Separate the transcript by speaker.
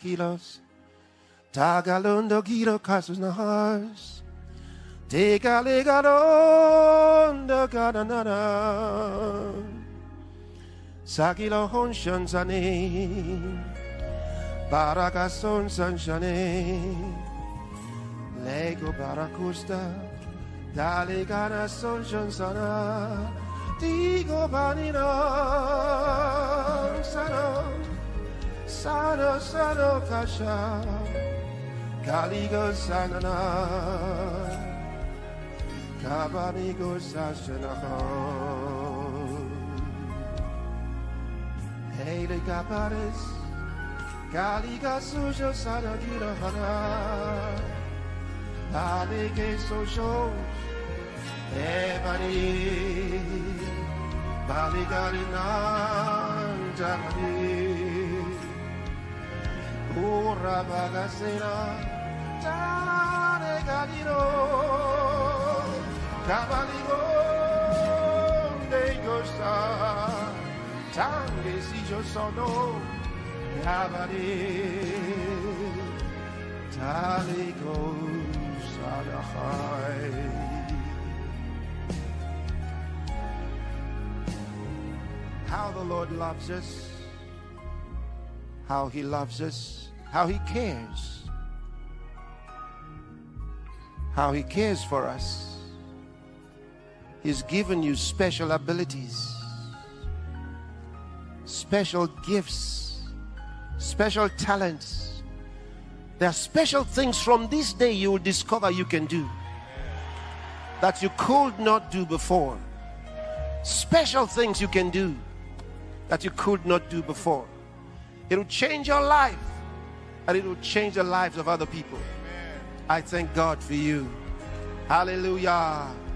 Speaker 1: kilos. Tagalundo giro casus nahas. Tega legaronda gananana. Sagilo honshan zane. Baragason sanshane. Lego barakusta. Dale gana sonshan sana. Digo banina. Sano. Sano sano kasha. Kaligo sanana. Kabanigo sashanaho. Hey le kapares. Kaliga sujo sanagira hana. Balike sojo. Ebani. Baligarina. Jamani. Ura bagasera. Tane gadiro. Cabaligo de Costa, Tangue si yo sono, Cabali, Taligo Salahai. How the Lord loves us, how He loves us, how He cares, how He cares for us. He's given you special abilities, special gifts, special talents. There are special things from this day you will discover you can do that you could not do before. Special things you can do that you could not do before. It will change your life and it will change the lives of other people. I thank God for you. Hallelujah.